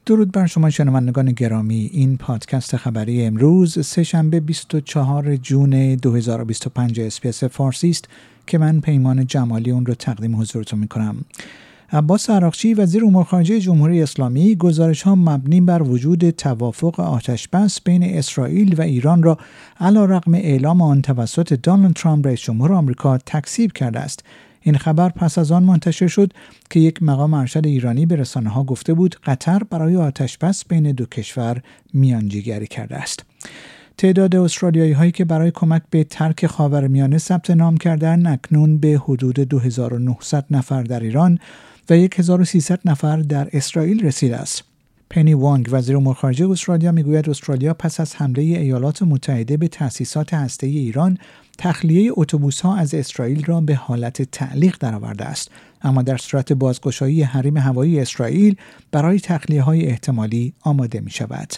درود بر شما شنوندگان گرامی. این پادکست خبری امروز سه‌شنبه 24 جون 2025 اسپیس فارسی است که من پیمان جمالی اون رو تقدیم حضورتون میکنم. عباس عراقچی وزیر امور خارجه جمهوری اسلامی گزارش‌ها مبنی بر وجود توافق آتش‌بس بین اسرائیل و ایران را علی‌رغم اعلام آن توسط دونالد ترامپ رئیس جمهور آمریکا تکذیب کرده است. این خبر پس از آن منتشر شد که یک مقام ارشد ایرانی به رسانه‌ها گفته بود قطر برای آتش‌بس بین دو کشور میانجیگری کرده است. تعداد استرالیایی‌هایی که برای کمک به ترک خاورمیانه ثبت نام کردند اکنون به حدود 2900 نفر در ایران و 1300 نفر در اسرائیل رسیده است. پنی وانگ وزیر امور خارجه استرالیا میگوید استرالیا پس از حمله ایالات متحده به تأسیسات هسته‌ای ایران تخلیه اتوبوس‌ها از اسرائیل را به حالت تعلیق درآورده است، اما در صورت بازگشایی حریم هوایی اسرائیل برای تخلیه‌های احتمالی آماده می‌شود.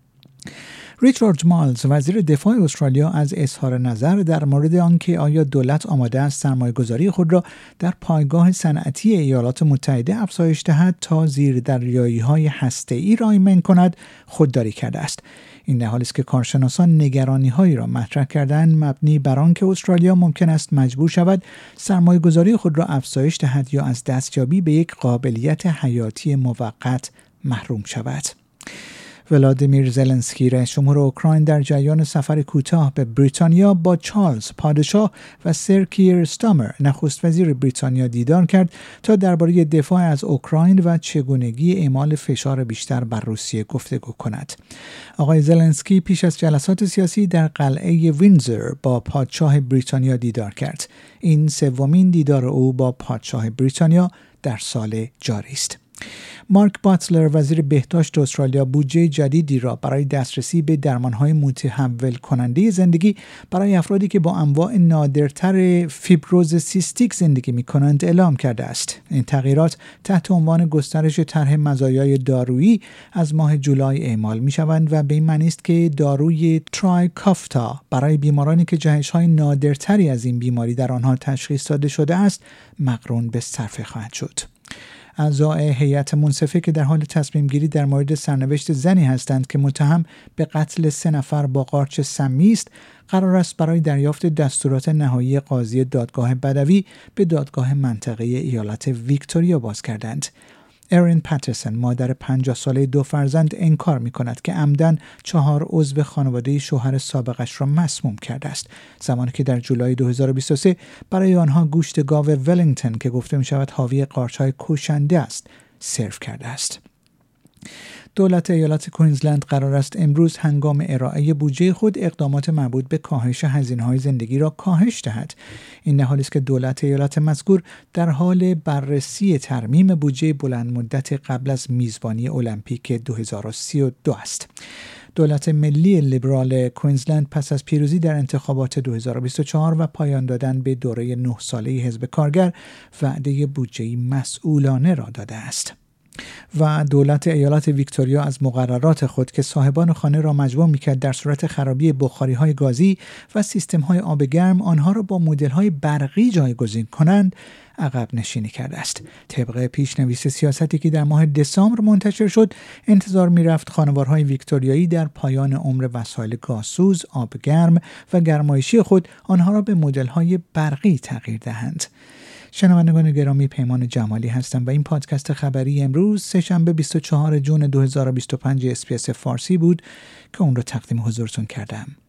ریچارد مالز وزیر دفاع استرالیا از اظهار نظر در مورد آنکه آیا دولت آماده است سرمایه‌گذاری خود را در پایگاه صنعتی ایالات متحده افزایش دهد تا زیردریایی‌های هسته‌ای را ایمن کند خودداری کرده است. این در حالی است که کارشناسان نگرانی‌هایی را مطرح کردند مبنی بر آنکه استرالیا ممکن است مجبور شود سرمایه‌گذاری خود را افزایش دهد یا از دستیابی به یک قابلیت حیاتی موقت محروم شود. ولادیمیر زلنسکی رئیس جمهور اوکراین در جریان سفر کوتاه به بریتانیا با چارلز پادشاه و سر کیر استامر نخست وزیر بریتانیا دیدار کرد تا درباره دفاع از اوکراین و چگونگی اعمال فشار بیشتر بر روسیه گفتگو کند. آقای زلنسکی پیش از جلسات سیاسی در قلعه ویندزور با پادشاه بریتانیا دیدار کرد. این سومین دیدار او با پادشاه بریتانیا در سال جاری است. مارک باتلر وزیر بهداشت استرالیا بودجه جدیدی را برای دسترسی به درمان‌های متحول کننده زندگی برای افرادی که با انواع نادرتر فیبروز سیستیک زندگی می‌کنند اعلام کرده است. این تغییرات تحت عنوان گسترش طرح مزایای دارویی از ماه جولای اعمال می‌شوند و به این معنی است که داروی ترایکافتا برای بیمارانی که جهش‌های نادرتری از این بیماری در آنها تشخیص داده شده است مقرون به صرفه خواهد شد. اعضای هیئت منصفه که در حال تصمیم گیری در مورد سرنوشت زنی هستند که متهم به قتل 3 نفر با قارچ سمی است، قرار است برای دریافت دستورات نهایی قاضی دادگاه بدوی به دادگاه منطقه‌ای ایالت ویکتوریا باز کردند. ارین پاترسون مادر 50 ساله 2 فرزند انکار می‌کند که عمدن 4 عضو خانواده شوهر سابقش را مسموم کرده است، زمانی که در جولای 2023 برای آنها گوشت گاو ولینگتون که گفته می‌شود حاوی قارچ‌های کشنده است سرو کرده است. دولت ایالت کوینزلند قرار است امروز هنگام ارائه بودجه خود اقدامات مربوط به کاهش هزینه‌های زندگی را کاهش دهد. این در حالی است که دولت ایالت مذکور در حال بررسی ترمیم بودجه بلند مدت قبل از میزبانی المپیک 2032 است. دولت ملی لیبرال کوینزلند پس از پیروزی در انتخابات 2024 و پایان دادن به دوره 9 ساله حزب کارگر وعده بودجه‌ای مسئولانه را داده است. و دولت ایالت ویکتوریا از مقررات خود که صاحبان خانه را مجبور می‌کرد در صورت خرابی بخاری‌های گازی و سیستم‌های آب گرم آنها را با مدل‌های برقی جایگزین کنند عقب نشینی کرده است. طبق پیشنویس سیاستی که در ماه دسامبر منتشر شد، انتظار می‌رفت خانوارهای ویکتوریایی در پایان عمر وسایل گازسوز، آب گرم و گرمایشی خود آنها را به مدل‌های برقی تغییر دهند. شنوندگان گرامی، پیمان جمالی هستم و این پادکست خبری امروز سه‌شنبه 24 جون 2025 اسپیس فارسی بود که اون رو تقدیم حضورتون کردم.